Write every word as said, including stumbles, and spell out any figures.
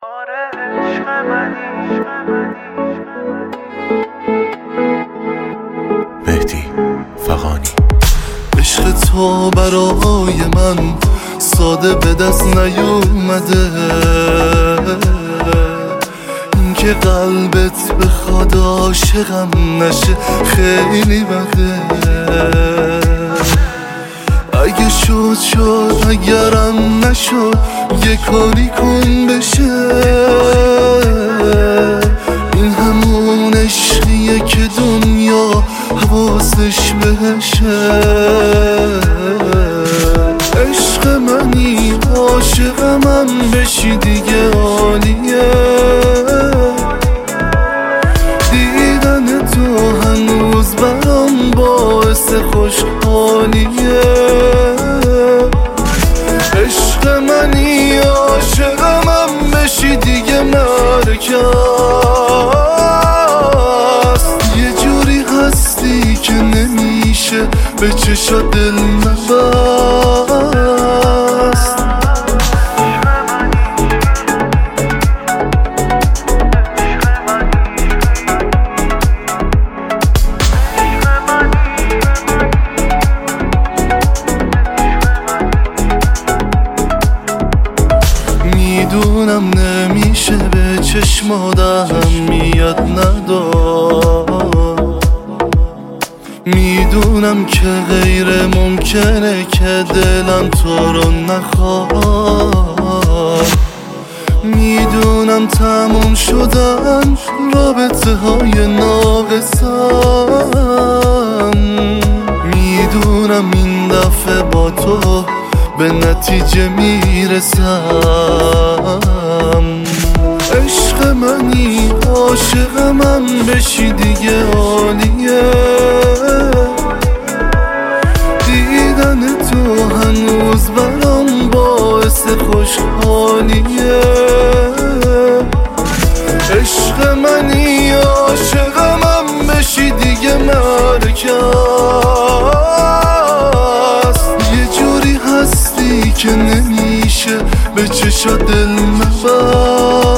مهدی فغانی. عشق تو برای من ساده به دست نیومده، این که قلبت بخواد عاشقم نشه خیلی بده. اگه شد شد، اگرم نشد یه کاری کن بشه. این همون عشقیه که دنیا حواسش بهشه. عشق منی، عاشق من بشی دیگه عالیه. دیدن تو هنوز برام باعث خوشحالیه. عشق منی، عاشق من بشی دیگه مرکز. یه جوری هستی که نمیشه به چشا دل نبست. میدونم نمیشه به چشم آدم میاد ندار. میدونم که غیر ممکنه که دلم تو رو نخواد. میدونم تموم شدن رابطه های ناقصم. میدونم این دفعه با تو به نتیجه میرسم. عشق منی، عاشق من بشی دیگه عالیه. دیدن تو هنوز برام باعث خوشحالیه. عشق منی، عاشق من بشی دیگه مرکز. یه جوری هستی که نمیشه به چشا دل نبست.